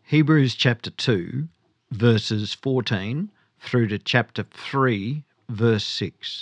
Hebrews chapter 2, verses 14 through to chapter 3, verse 6.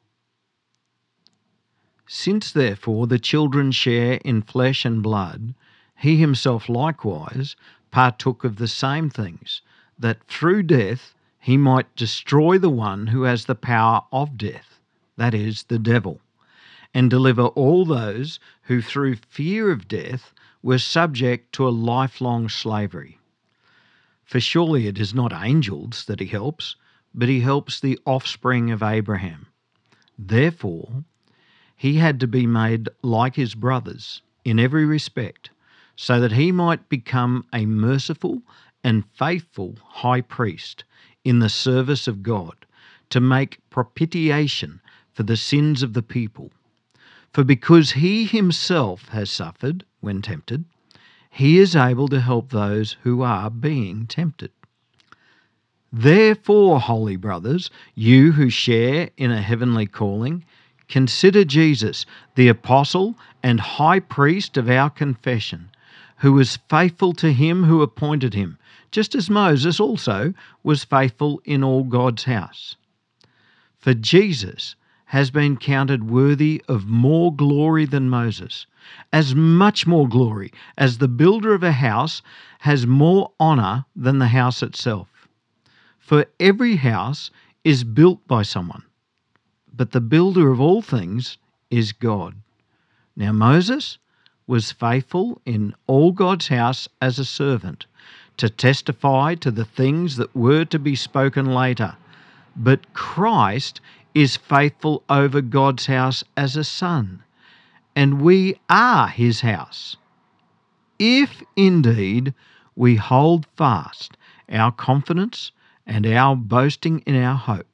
Since therefore the children share in flesh and blood, he himself likewise partook of the same things, that through death he might destroy the one who has the power of death, that is, the devil, and deliver all those who through fear of death were subject to a lifelong slavery. For surely it is not angels that he helps, but he helps the offspring of Abraham. Therefore, he had to be made like his brothers in every respect, so that he might become a merciful and faithful high priest in the service of God, to make propitiation for the sins of the people. For because he himself has suffered when tempted, he is able to help those who are being tempted. Therefore, holy brothers, you who share in a heavenly calling, consider Jesus, the apostle and high priest of our confession, who was faithful to him who appointed him, just as Moses also was faithful in all God's house. For Jesus has been counted worthy of more glory than Moses, as much more glory as the builder of a house has more honour than the house itself. For every house is built by someone, but the builder of all things is God. Now Moses was faithful in all God's house as a servant, to testify to the things that were to be spoken later, but Christ is faithful over God's house as a son, and we are his house, if indeed we hold fast our confidence and our boasting in our hope.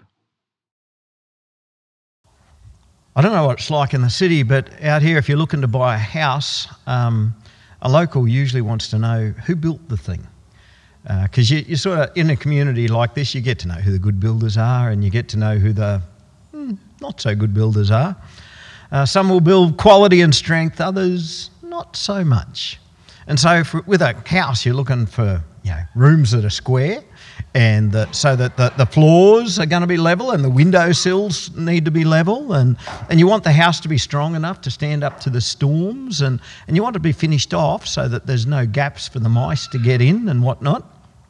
I don't know what it's like in the city, but out here, if you're looking to buy a house, a local usually wants to know who built the thing. Because you sort of, in a community like this, you get to know who the good builders are, and you get to know who the not so good builders are. Some will build quality and strength, others not so much. And so with a house, you're looking for rooms that are square, and so that the floors are going to be level and the windowsills need to be level, and you want the house to be strong enough to stand up to the storms, and you want it to be finished off so that there's no gaps for the mice to get in and whatnot.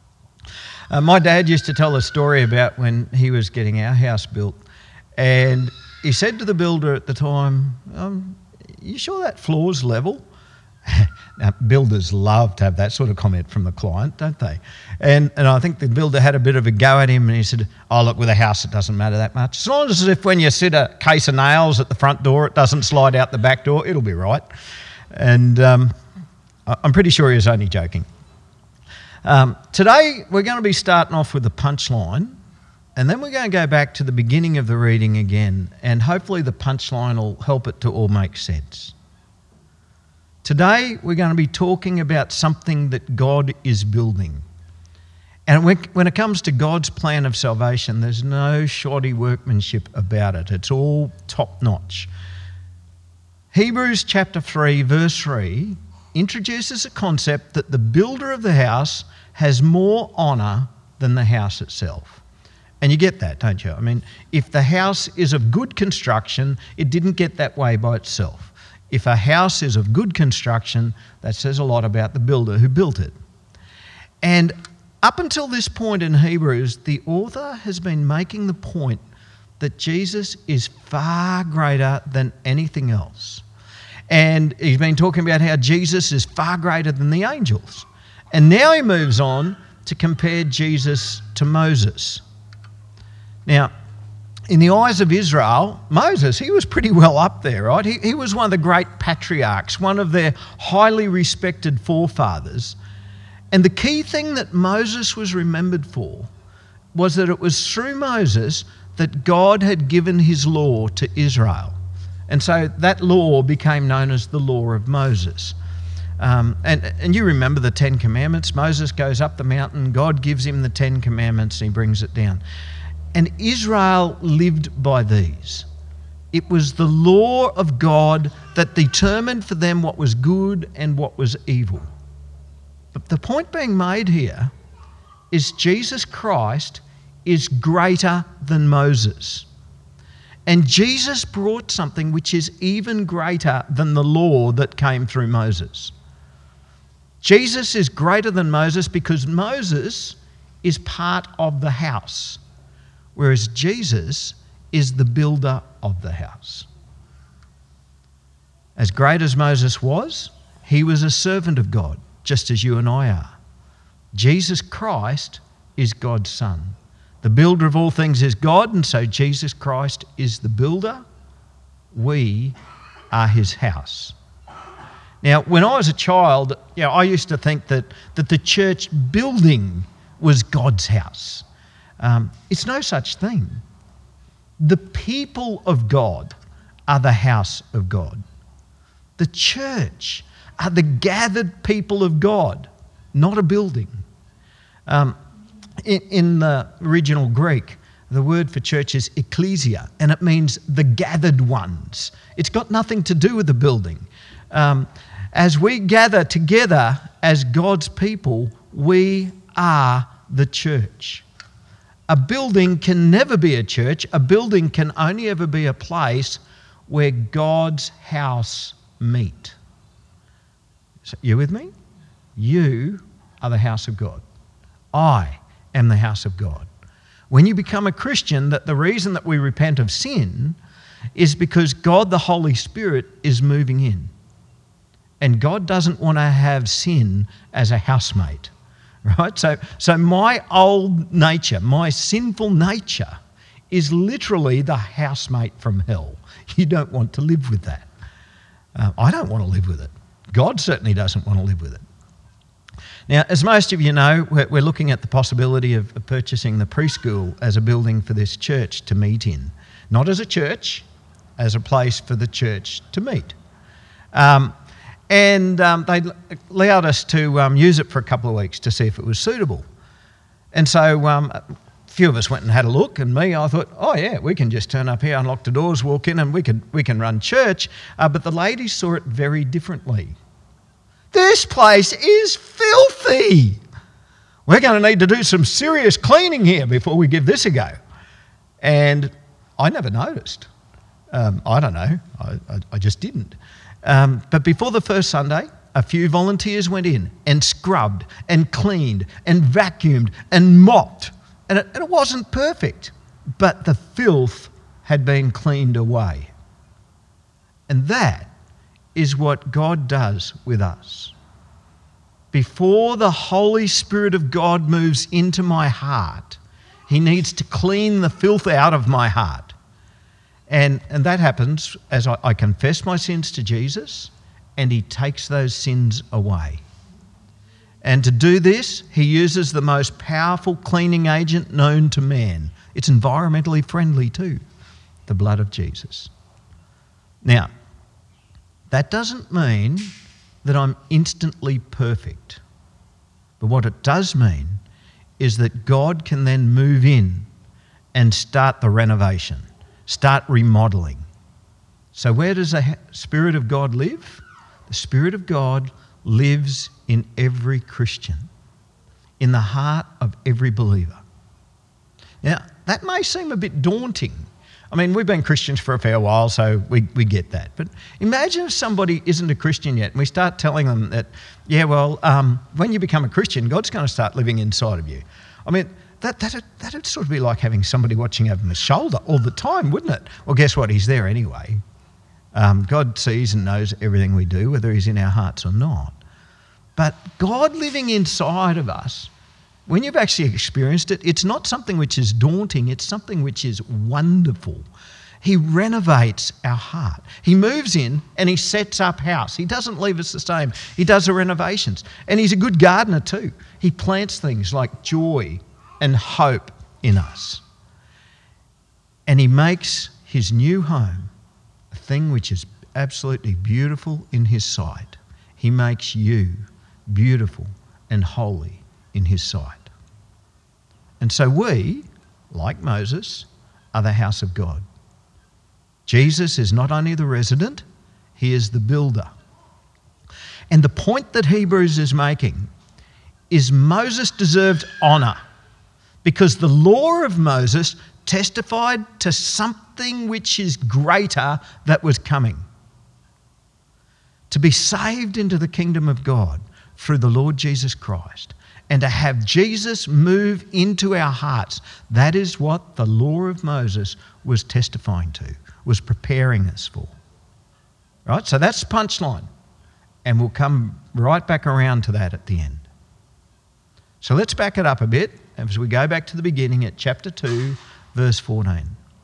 My dad used to tell a story about when he was getting our house built, and he said to the builder at the time, you sure that floor's level? Now, builders love to have that sort of comment from the client, don't they? And I think the builder had a bit of a go at him, and he said, oh, look, with a house it doesn't matter that much. As long as if when you sit a case of nails at the front door, it doesn't slide out the back door, it'll be right. And I'm pretty sure he was only joking. Today, we're going to be starting off with the punchline, and then we're going to go back to the beginning of the reading again, and hopefully the punchline will help it to all make sense. Today, we're going to be talking about something that God is building. And when it comes to God's plan of salvation, there's no shoddy workmanship about it. It's all top-notch. Hebrews chapter 3, verse 3 introduces a concept that the builder of the house has more honour than the house itself. And you get that, don't you? I mean, if the house is of good construction, it didn't get that way by itself. If a house is of good construction, that says a lot about the builder who built it. And up until this point in Hebrews, the author has been making the point that Jesus is far greater than anything else. And he's been talking about how Jesus is far greater than the angels. And now he moves on to compare Jesus to Moses. Now, in the eyes of Israel, Moses, he was pretty well up there, right? He was one of the great patriarchs, one of their highly respected forefathers. And the key thing that Moses was remembered for was that it was through Moses that God had given his law to Israel. And so that law became known as the law of Moses. And you remember the Ten Commandments. Moses goes up the mountain, God gives him the Ten Commandments, and he brings it down. And Israel lived by these. It was the law of God that determined for them what was good and what was evil. The point being made here is Jesus Christ is greater than Moses. And Jesus brought something which is even greater than the law that came through Moses. Jesus is greater than Moses because Moses is part of the house, whereas Jesus is the builder of the house. As great as Moses was, he was a servant of God, just as you and I are. Jesus Christ is God's Son. The builder of all things is God, and so Jesus Christ is the builder. We are his house. Now, when I was a child, I used to think that the church building was God's house. It's no such thing. The people of God are the house of God. The church are the gathered people of God, not a building. In the original Greek, the word for church is ecclesia, and it means the gathered ones. It's got nothing to do with the building. As we gather together as God's people, we are the church. A building can never be a church. A building can only ever be a place where God's house meet. So, you with me? You are the house of God. I am the house of God. When you become a Christian, that the reason that we repent of sin is because God the Holy Spirit is moving in. And God doesn't want to have sin as a housemate, right? So my old nature, my sinful nature is literally the housemate from hell. You don't want to live with that. I don't want to live with it. God certainly doesn't want to live with it. Now, as most of you know, we're looking at the possibility of purchasing the preschool as a building for this church to meet in. Not as a church, as a place for the church to meet. They allowed us to use it for a couple of weeks to see if it was suitable. And so a few of us went and had a look, and I thought, oh yeah, we can just turn up here, unlock the doors, walk in, and we can run church. But the ladies saw it very differently. This place is filthy. We're going to need to do some serious cleaning here before we give this a go. And I never noticed. I don't know. I just didn't. But before the first Sunday, a few volunteers went in and scrubbed and cleaned and vacuumed and mopped. And it wasn't perfect, but the filth had been cleaned away. And that is what God does with us. Before the Holy Spirit of God moves into my heart, he needs to clean the filth out of my heart. And that happens as I confess my sins to Jesus, and he takes those sins away. And to do this, he uses the most powerful cleaning agent known to man. It's environmentally friendly too, the blood of Jesus. Now, that doesn't mean that I'm instantly perfect. But what it does mean is that God can then move in and start the renovation, start remodeling. So where does the Spirit of God live? The Spirit of God lives in every Christian, in the heart of every believer. Now, that may seem a bit daunting. I mean, we've been Christians for a fair while, so we get that. But imagine if somebody isn't a Christian yet and we start telling them that, when you become a Christian, God's going to start living inside of you. I mean, that'd sort of be like having somebody watching over my shoulder all the time, wouldn't it? Well, guess what? He's there anyway. God sees and knows everything we do, whether he's in our hearts or not. But God living inside of us, when you've actually experienced it, it's not something which is daunting, it's something which is wonderful. He renovates our heart. He moves in and he sets up house. He doesn't leave us the same. He does the renovations. And he's a good gardener too. He plants things like joy and hope in us. And he makes his new home a thing which is absolutely beautiful in his sight. He makes you beautiful and holy in his sight. And so we, like Moses, are the house of God. Jesus is not only the resident, he is the builder. And the point that Hebrews is making is Moses deserved honour because the law of Moses testified to something which is greater that was coming. To be saved into the kingdom of God through the Lord Jesus Christ and to have Jesus move into our hearts, that is what the law of Moses was testifying to, was preparing us for. Right? So that's the punchline. And we'll come right back around to that at the end. So let's back it up a bit as we go back to the beginning at chapter 2, verse 14.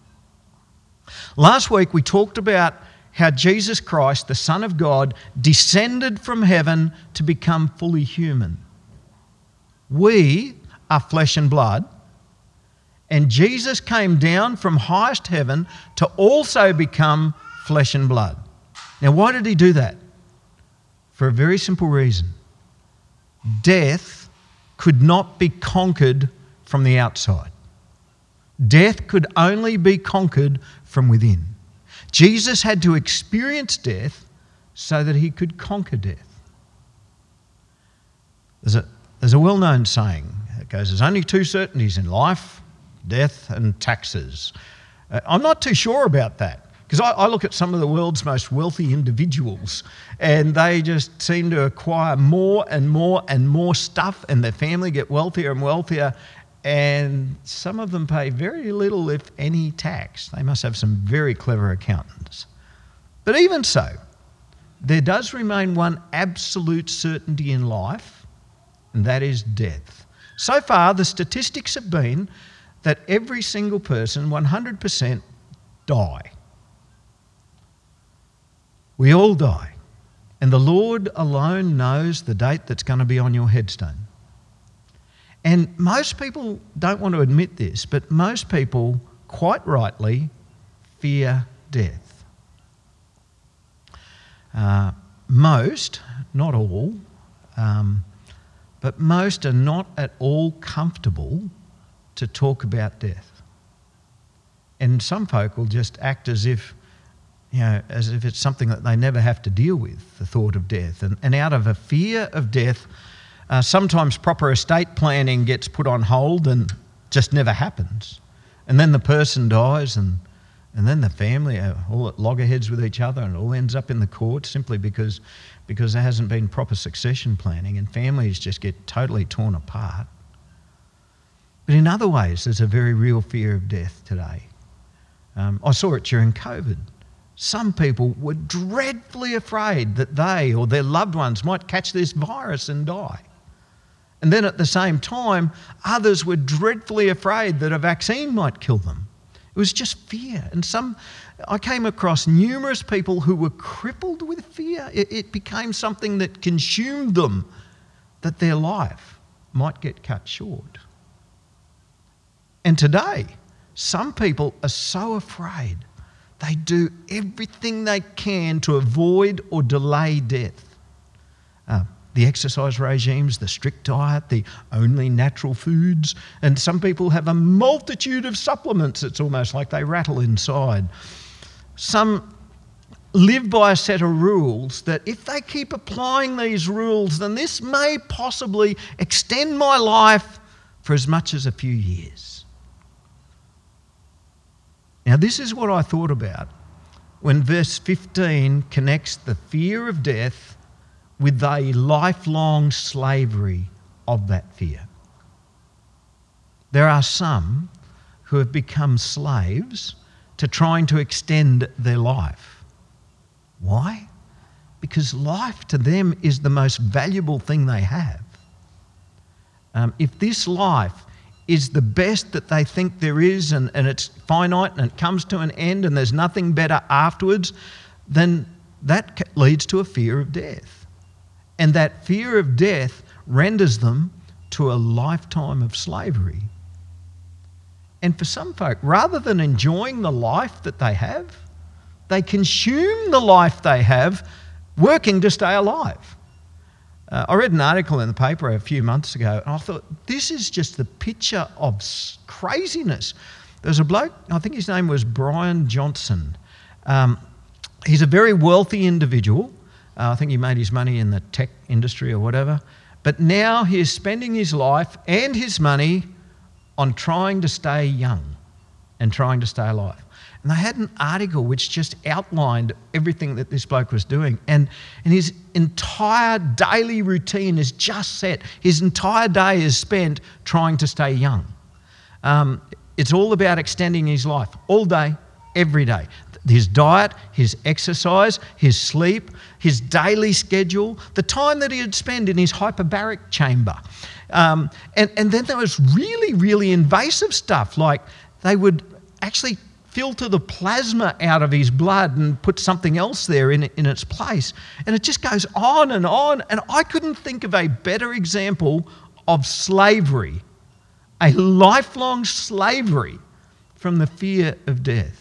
Last week we talked about how Jesus Christ, the Son of God, descended from heaven to become fully human. We are flesh and blood, and Jesus came down from highest heaven to also become flesh and blood. Now, why did he do that? For a very simple reason. Death could not be conquered from the outside. Death could only be conquered from within. Jesus had to experience death so that he could conquer death. There's a well-known saying that goes, there's only two certainties in life, death and taxes. I'm not too sure about that because I look at some of the world's most wealthy individuals and they just seem to acquire more and more and more stuff and their family get wealthier and wealthier, and some of them pay very little, if any, tax. They must have some very clever accountants. But even so, there does remain one absolute certainty in life, and that is death. So far, the statistics have been that every single person, 100%, die. We all die. And the Lord alone knows the date that's going to be on your headstone. And most people don't want to admit this, but most people, quite rightly, fear death. Most, not all, but most are not at all comfortable to talk about death. And some folk will just act as if, as if it's something that they never have to deal with, the thought of death. And out of a fear of death, sometimes proper estate planning gets put on hold and just never happens. And then the person dies and then the family are all at loggerheads with each other and it all ends up in the court simply because there hasn't been proper succession planning and families just get totally torn apart. But in other ways, there's a very real fear of death today. I saw it during COVID. Some people were dreadfully afraid that they or their loved ones might catch this virus and die. And then at the same time, others were dreadfully afraid that a vaccine might kill them. It was just fear. And I came across numerous people who were crippled with fear. It became something that consumed them, that their life might get cut short. And today, some people are so afraid they do everything they can to avoid or delay death. The exercise regimes, the strict diet, the only natural foods, and some people have a multitude of supplements. It's almost like they rattle inside. Some live by a set of rules that if they keep applying these rules, then this may possibly extend my life for as much as a few years. Now, this is what I thought about when verse 15 connects the fear of death with a lifelong slavery of that fear. There are some who have become slaves to trying to extend their life. Why? Because life to them is the most valuable thing they have. If this life is the best that they think there is and it's finite and it comes to an end and there's nothing better afterwards, then that leads to a fear of death. And that fear of death renders them to a lifetime of slavery. And for some folk, rather than enjoying the life that they have, they consume the life they have working to stay alive. I read an article in the paper a few months ago and I thought, this is just the picture of craziness. There's a bloke, I think his name was Brian Johnson. He's a very wealthy individual. I think he made his money in the tech industry or whatever. But now he is spending his life and his money on trying to stay young and trying to stay alive. And they had an article which just outlined everything that this bloke was doing. And his entire daily routine is just set. His entire day is spent trying to stay young. It's all about extending his life all day, every day. His diet, his exercise, his sleep, his daily schedule, the time that he'd spend in his hyperbaric chamber. And then there was really, really invasive stuff, like they would actually filter the plasma out of his blood and put something else there in its place. And it just goes on. And I couldn't think of a better example of slavery, a lifelong slavery from the fear of death.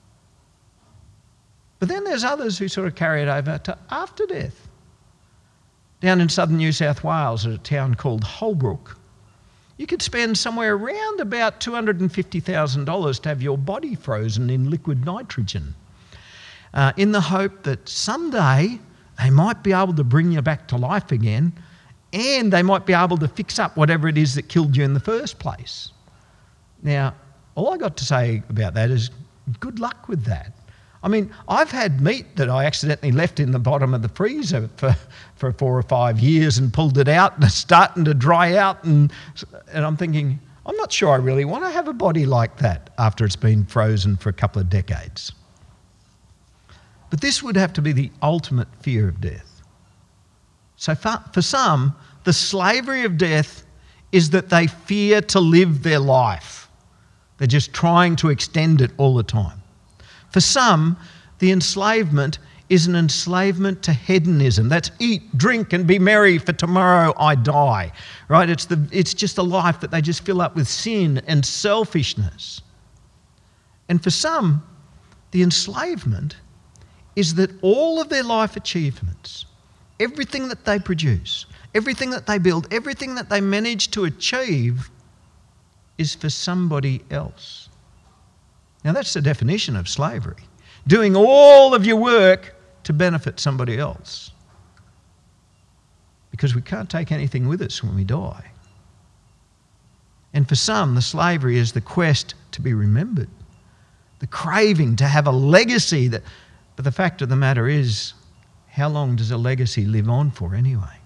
But then there's others who sort of carry it over to after death. Down in southern New South Wales at a town called Holbrook, you could spend somewhere around about $250,000 to have your body frozen in liquid nitrogen, in the hope that someday they might be able to bring you back to life again, and they might be able to fix up whatever it is that killed you in the first place. Now, all I got to say about that is good luck with that. I mean, I've had meat that I accidentally left in the bottom of the freezer for 4 or 5 years and pulled it out and it's starting to dry out, and I'm thinking, I'm not sure I really want to have a body like that after it's been frozen for a couple of decades. But this would have to be the ultimate fear of death. So for some, the slavery of death is that they fear to live their life. They're just trying to extend it all the time. For some, the enslavement is an enslavement to hedonism. That's eat, drink and be merry, for tomorrow I die. Right? It's just a life that they just fill up with sin and selfishness. And for some, the enslavement is that all of their life achievements, everything that they produce, everything that they build, everything that they manage to achieve is for somebody else. Now that's the definition of slavery. Doing all of your work to benefit somebody else. Because we can't take anything with us when we die. And for some, the slavery is the quest to be remembered. The craving to have a legacy. But the fact of the matter is, how long does a legacy live on for anyway?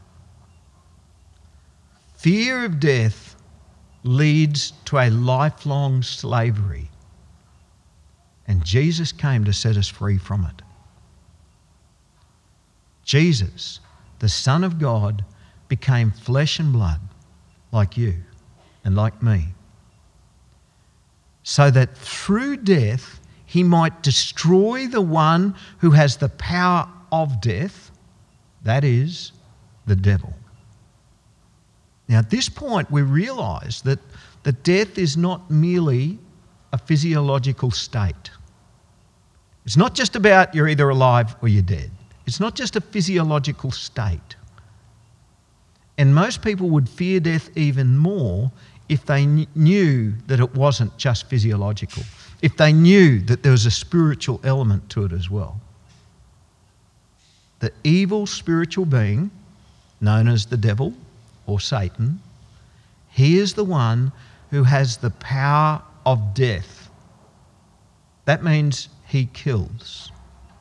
Fear of death leads to a lifelong slavery. And Jesus came to set us free from it. Jesus, the Son of God, became flesh and blood like you and like me, so that through death he might destroy the one who has the power of death, that is, the devil. Now at this point we realise that death is not merely a physiological state. It's not just about you're either alive or you're dead. It's not just a physiological state. And most people would fear death even more if they knew that it wasn't just physiological, if they knew that there was a spiritual element to it as well. The evil spiritual being, known as the devil or Satan, he is the one who has the power of death. That means he kills.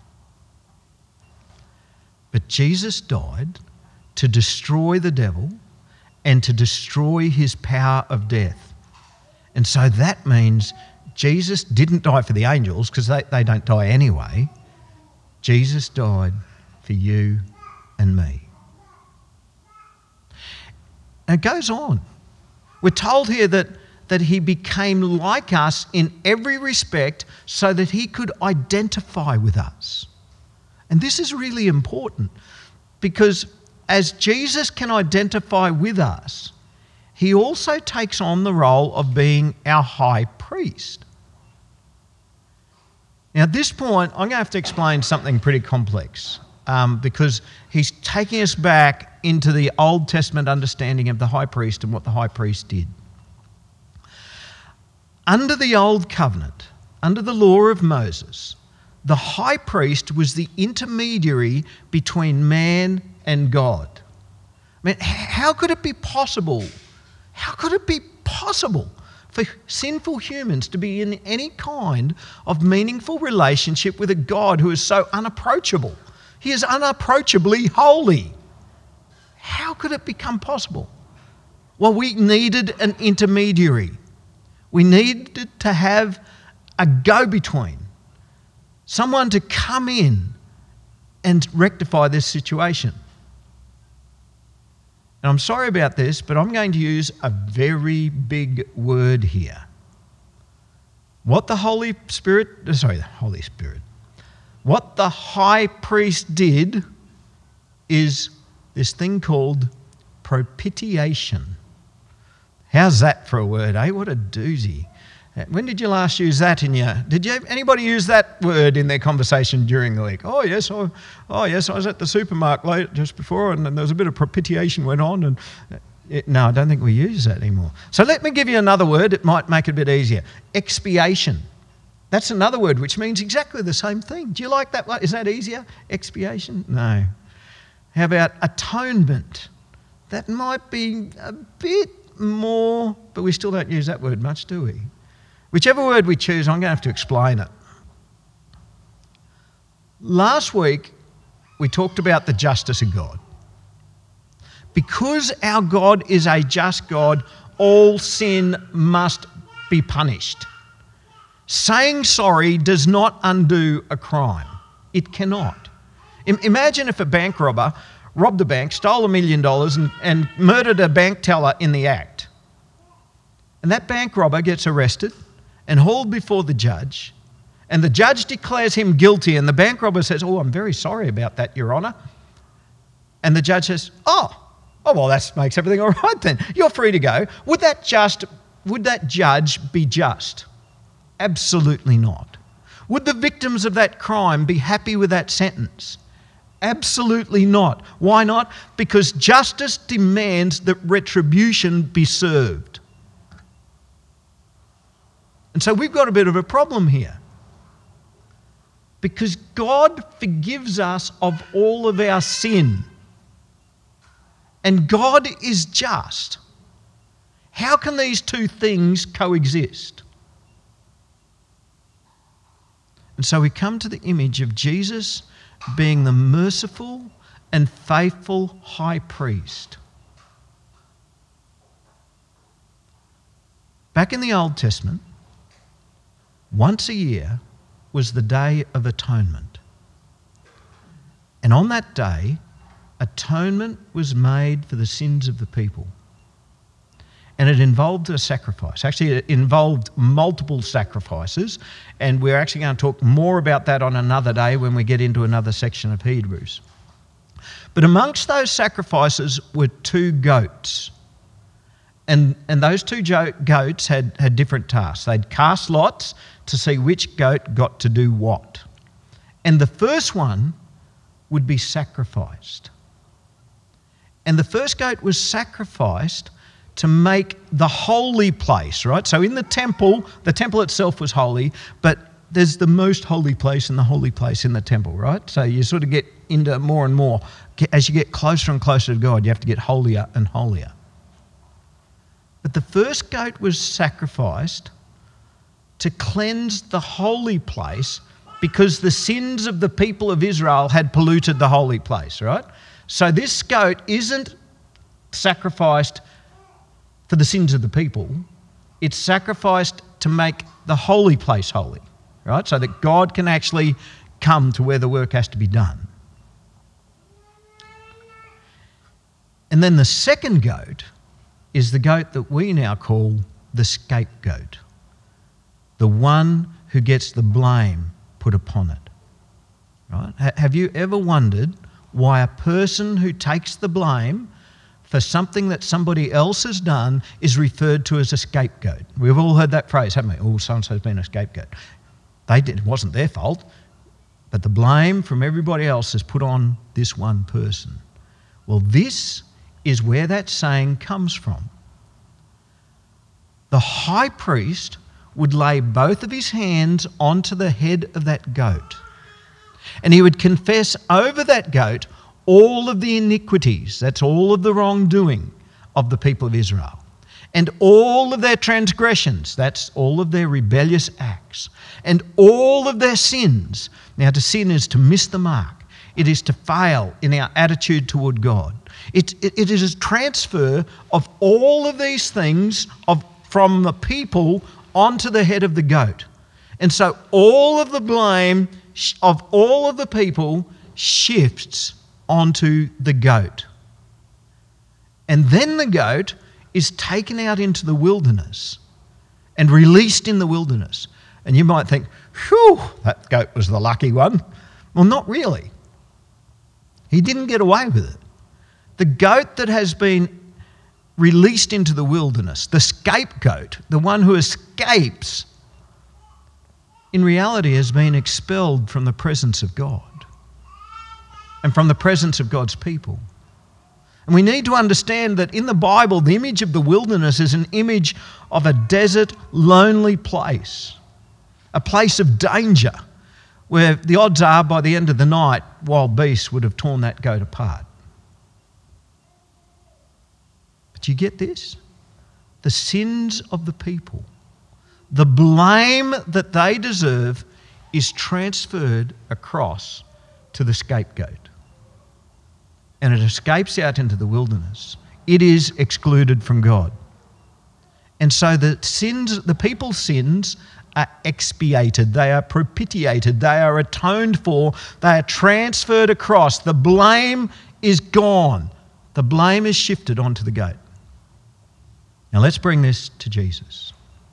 But Jesus died to destroy the devil and to destroy his power of death. And so that means Jesus didn't die for the angels, because they don't die anyway. Jesus died for you and me. And it goes on. We're told here that he became like us in every respect so that he could identify with us. And this is really important, because as Jesus can identify with us, he also takes on the role of being our high priest. Now at this point, I'm going to have to explain something pretty complex, because he's taking us back into the Old Testament understanding of the high priest and what the high priest did. Under the Old Covenant, under the law of Moses, the high priest was the intermediary between man and God. I mean, how could it be possible? How could it be possible for sinful humans to be in any kind of meaningful relationship with a God who is so unapproachable? He is unapproachably holy. How could it become possible? Well, we needed an intermediary. We needed to have a go-between, someone to come in and rectify this situation. And I'm sorry about this, but I'm going to use a very big word here. What the Holy Spirit, what the high priest did is this thing called propitiation. How's that for a word, eh? What a doozy. When did you last use that anybody use that word in their conversation during the week? Oh yes, I was at the supermarket just before and there was a bit of propitiation went on. And no, I don't think we use that anymore. So let me give you another word, it might make it a bit easier. Expiation. That's another word which means exactly the same thing. Do you like that one? Is that easier? Expiation? No. How about atonement? That might be a bit more, but we still don't use that word much, do we? Whichever word we choose, I'm going to have to explain it. Last week, we talked about the justice of God. Because our God is a just God, all sin must be punished. Saying sorry does not undo a crime. It cannot. Imagine if a bank robber robbed a bank, stole $1 million and murdered a bank teller in the act. And that bank robber gets arrested and hauled before the judge, and the judge declares him guilty, and the bank robber says, "Oh, I'm very sorry about that, Your Honour." And the judge says, Oh, well, that makes everything all right then. You're free to go. Would that judge be just? Absolutely not. Would the victims of that crime be happy with that sentence? Absolutely not. Why not? Because justice demands that retribution be served. And so we've got a bit of a problem here. Because God forgives us of all of our sin. And God is just. How can these two things coexist? And so we come to the image of Jesus being the merciful and faithful high priest. Back in the Old Testament, once a year was the Day of Atonement. And on that day, atonement was made for the sins of the people. And it involved a sacrifice. Actually, it involved multiple sacrifices, and we're actually going to talk more about that on another day when we get into another section of Hebrews. But amongst those sacrifices were 2 goats. And those 2 goats had different tasks. They'd cast lots to see which goat got to do what. And the first one would be sacrificed. And the first goat was sacrificed to make the holy place, right? So in the temple itself was holy, but there's the most holy place and the holy place in the temple, right? So you sort of get into more and more. As you get closer and closer to God, you have to get holier and holier. But the first goat was sacrificed to cleanse the holy place because the sins of the people of Israel had polluted the holy place, right? So this goat isn't sacrificed for the sins of the people. It's sacrificed to make the holy place holy, right? So that God can actually come to where the work has to be done. And then the second goat is the goat that we now call the scapegoat, the one who gets the blame put upon it. Right? Have you ever wondered why a person who takes the blame for something that somebody else has done is referred to as a scapegoat? We've all heard that phrase, haven't we? Oh, so-and-so's been a scapegoat. It wasn't their fault, but the blame from everybody else is put on this one person. Well, this is where that saying comes from. The high priest would lay both of his hands onto the head of that goat, and he would confess over that goat all of the iniquities, that's all of the wrongdoing of the people of Israel, and all of their transgressions, that's all of their rebellious acts, and all of their sins. Now, to sin is to miss the mark. It is to fail in our attitude toward God. It is a transfer of all of these things from the people onto the head of the goat. And so all of the blame of all of the people shifts onto the goat. And then the goat is taken out into the wilderness and released in the wilderness. And you might think, whew, that goat was the lucky one. Well, not really. He didn't get away with it. The goat that has been released into the wilderness, the scapegoat, the one who escapes, in reality has been expelled from the presence of God and from the presence of God's people. And we need to understand that in the Bible, the image of the wilderness is an image of a desert, lonely place, a place of danger, where the odds are by the end of the night, wild beasts would have torn that goat apart. But you get this? The sins of the people, the blame that they deserve, is transferred across to the scapegoat. And it escapes out into the wilderness. It is excluded from God. And so the people's sins are expiated, they are propitiated, they are atoned for, they are transferred across. The blame is gone. The blame is shifted onto the goat. Now let's bring this to Jesus.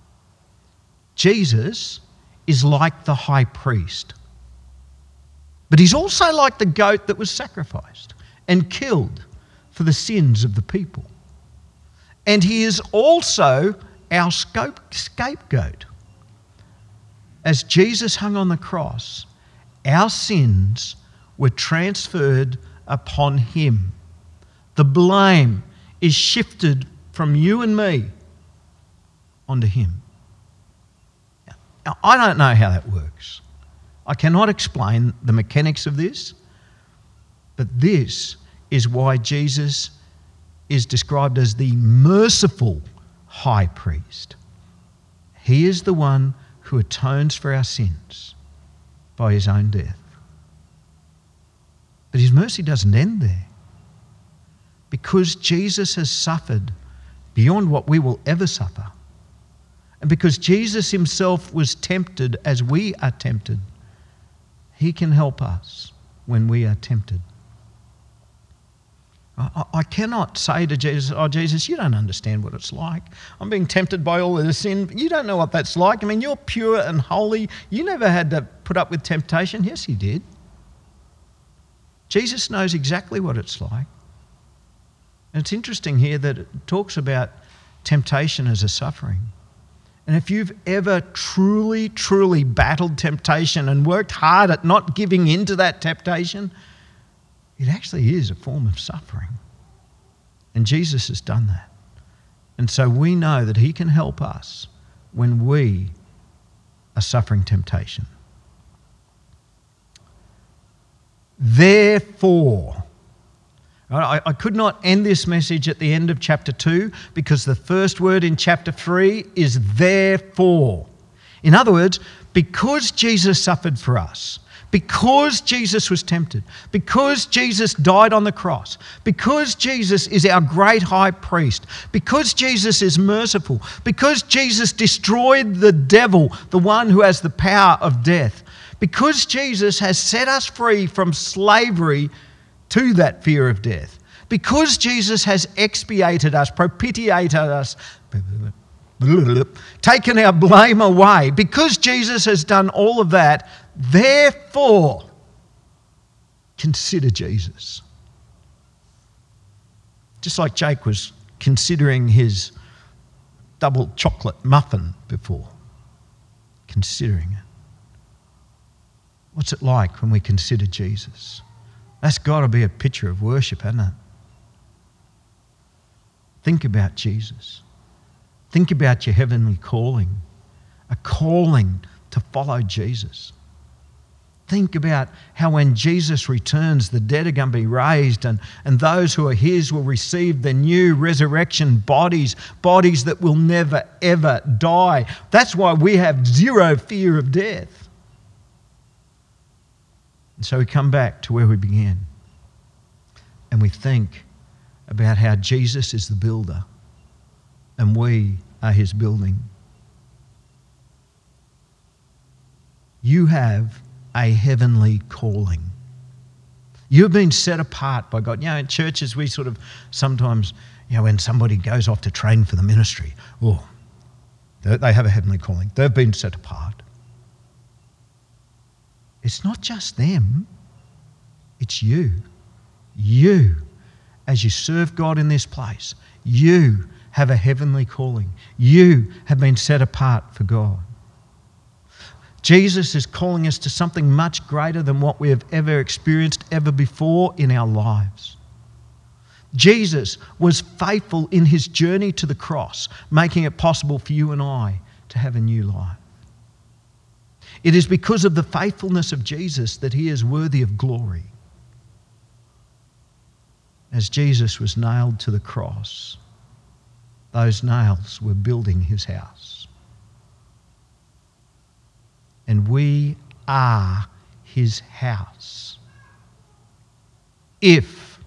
Jesus is like the high priest, but he's also like the goat that was sacrificed and killed for the sins of the people. And he is also our scapegoat. As Jesus hung on the cross, our sins were transferred upon him. The blame is shifted from you and me onto him. Now, I don't know how that works. I cannot explain the mechanics of this, but this is why Jesus is described as the merciful high priest. He is the one who atones for our sins by his own death. But his mercy doesn't end there. Because Jesus has suffered beyond what we will ever suffer, and because Jesus himself was tempted as we are tempted, he can help us when we are tempted. I cannot say to Jesus, oh, Jesus, you don't understand what it's like. I'm being tempted by all of the sin. You don't know what that's like. I mean, you're pure and holy. You never had to put up with temptation. Yes, he did. Jesus knows exactly what it's like. And it's interesting here that it talks about temptation as a suffering. And if you've ever truly, truly battled temptation and worked hard at not giving in to that temptation, it actually is a form of suffering. And Jesus has done that. And so we know that he can help us when we are suffering temptation. Therefore, I could not end this message at the end of chapter 2 because the first word in chapter 3 is therefore. In other words, because Jesus suffered for us, because Jesus was tempted, because Jesus died on the cross, because Jesus is our great high priest, because Jesus is merciful, because Jesus destroyed the devil, the one who has the power of death, because Jesus has set us free from slavery to that fear of death, because Jesus has expiated us, propitiated us, taken our blame away, because Jesus has done all of that, therefore, consider Jesus. Just like Jake was considering his double chocolate muffin before, considering it. What's it like when we consider Jesus? That's got to be a picture of worship, hasn't it? Think about Jesus. Think about your heavenly calling, a calling to follow Jesus. Think about how when Jesus returns, the dead are going to be raised, and those who are his will receive the new resurrection bodies that will never, ever die. That's why we have zero fear of death. And so we come back to where we began, and we think about how Jesus is the builder and we are his building. You have a heavenly calling. You've been set apart by God. In churches we sort of sometimes, when somebody goes off to train for the ministry, they have a heavenly calling. They've been set apart. It's not just them, it's you. You, as you serve God in this place, you have a heavenly calling. You have been set apart for God. Jesus is calling us to something much greater than what we have ever experienced ever before in our lives. Jesus was faithful in his journey to the cross, making it possible for you and I to have a new life. It is because of the faithfulness of Jesus that he is worthy of glory. As Jesus was nailed to the cross, those nails were building his house. And we are his house. If,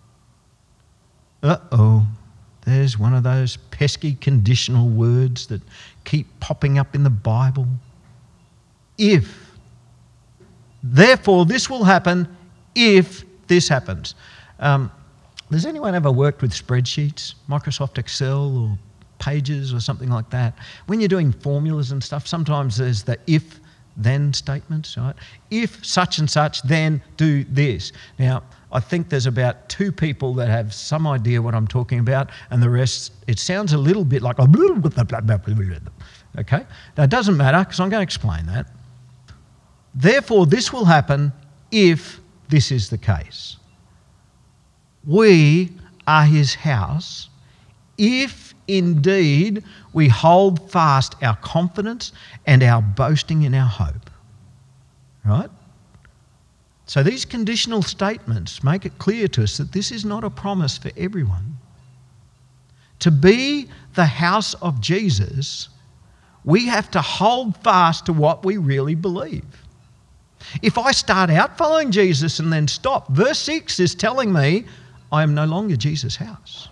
there's one of those pesky conditional words that keep popping up in the Bible. If. Therefore, this will happen if this happens. Has anyone ever worked with spreadsheets, Microsoft Excel or Pages or something like that? When you're doing formulas and stuff, sometimes there's the if-then statements, right? If such and such, then do this. Now, I think there's about 2 people that have some idea what I'm talking about, and the rest, it sounds a little bit like okay? Now, it doesn't matter because I'm going to explain that. Therefore, this will happen if this is the case. We are his house if indeed we hold fast our confidence and our boasting in our hope. Right? So these conditional statements make it clear to us that this is not a promise for everyone. To be the house of Jesus, we have to hold fast to what we really believe. If I start out following Jesus and then stop, verse 6 is telling me I am no longer Jesus' house.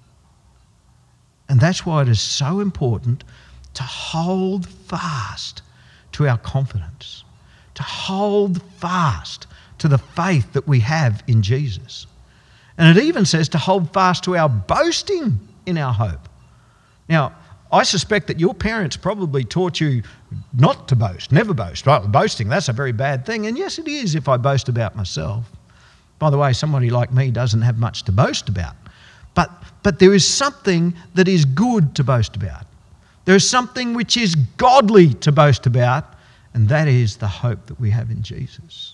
And that's why it is so important to hold fast to our confidence, to hold fast to the faith that we have in Jesus. And it even says to hold fast to our boasting in our hope. Now, I suspect that your parents probably taught you not to boast, never boast. Right? Boasting, that's a very bad thing. And yes, it is if I boast about myself. By the way, somebody like me doesn't have much to boast about. But there is something that is good to boast about. There is something which is godly to boast about, and that is the hope that we have in Jesus.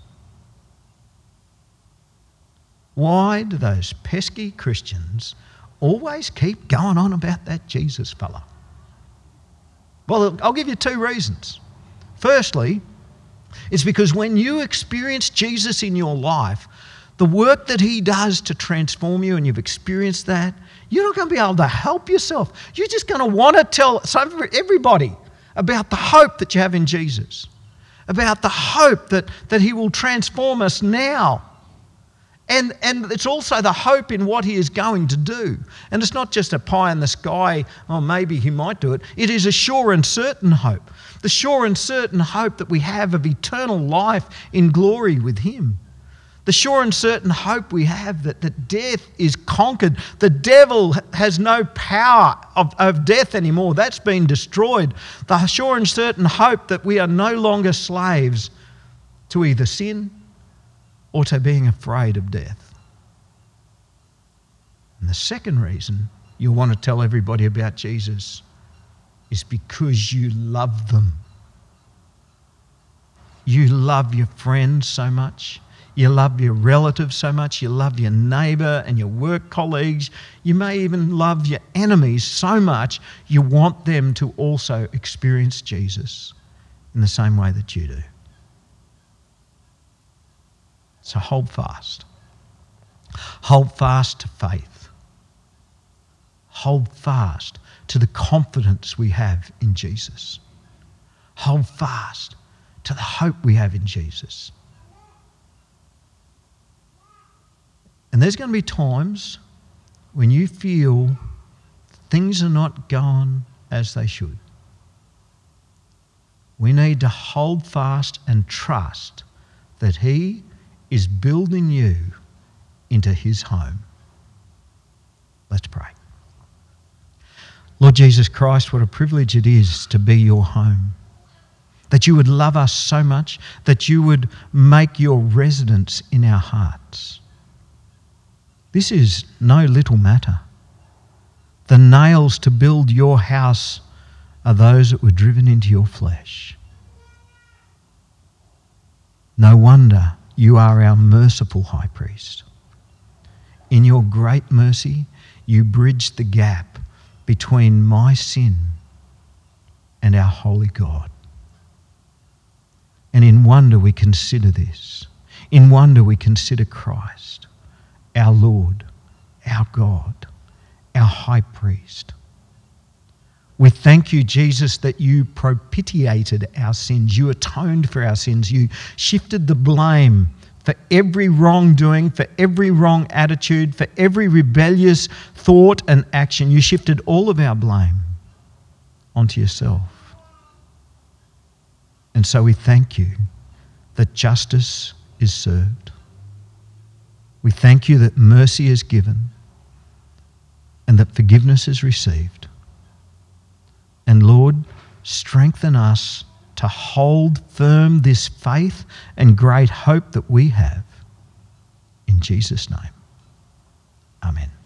Why do those pesky Christians always keep going on about that Jesus fella? Well, I'll give you 2 reasons. Firstly, it's because when you experience Jesus in your life, the work that he does to transform you, and you've experienced that, you're not going to be able to help yourself. You're just going to want to tell everybody about the hope that you have in Jesus, about the hope that he will transform us now. And it's also the hope in what he is going to do. And it's not just a pie in the sky, maybe he might do it. It is a sure and certain hope. The sure and certain hope that we have of eternal life in glory with him. The sure and certain hope we have that death is conquered. The devil has no power of death anymore. That's been destroyed. The sure and certain hope that we are no longer slaves to either sin or to being afraid of death. And the second reason you'll want to tell everybody about Jesus is because you love them. You love your friends so much. You love your relatives so much. You love your neighbour and your work colleagues. You may even love your enemies so much you want them to also experience Jesus in the same way that you do. So hold fast. Hold fast to faith. Hold fast to the confidence we have in Jesus. Hold fast to the hope we have in Jesus. And there's going to be times when you feel things are not going as they should. We need to hold fast and trust that He is building you into His home. Let's pray. Lord Jesus Christ, what a privilege it is to be your home. That you would love us so much, that you would make your residence in our hearts. This is no little matter. The nails to build your house are those that were driven into your flesh. No wonder you are our merciful high priest. In your great mercy, you bridged the gap between my sin and our holy God. And in wonder we consider this. In wonder we consider Christ, our Lord, our God, our high priest. We thank you, Jesus, that you propitiated our sins. You atoned for our sins. You shifted the blame for every wrongdoing, for every wrong attitude, for every rebellious thought and action. You shifted all of our blame onto yourself. And so we thank you that justice is served. We thank you that mercy is given and that forgiveness is received. And Lord, strengthen us to hold firm this faith and great hope that we have. In Jesus' name, amen.